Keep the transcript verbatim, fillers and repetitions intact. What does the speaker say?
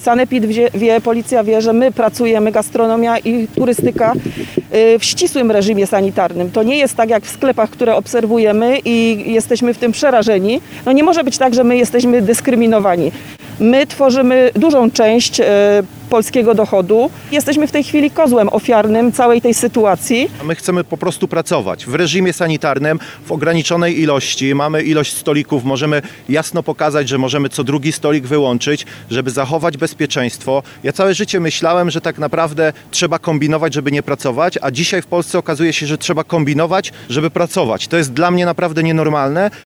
Sanepid wie, wie, policja wie, że my pracujemy, gastronomia i turystyka w ścisłym reżimie sanitarnym. To nie jest tak jak w sklepach, które obserwujemy i jesteśmy w tym przerażeni. No nie może być tak, że my jesteśmy dyskryminowani. My tworzymy dużą część e, polskiego dochodu. Jesteśmy w tej chwili kozłem ofiarnym całej tej sytuacji. My chcemy po prostu pracować w reżimie sanitarnym, w ograniczonej ilości. Mamy ilość stolików, możemy jasno pokazać, że możemy co drugi stolik wyłączyć, żeby zachować bezpieczeństwo. Ja całe życie myślałem, że tak naprawdę trzeba kombinować, żeby nie pracować, a dzisiaj w Polsce okazuje się, że trzeba kombinować, żeby pracować. To jest dla mnie naprawdę nienormalne.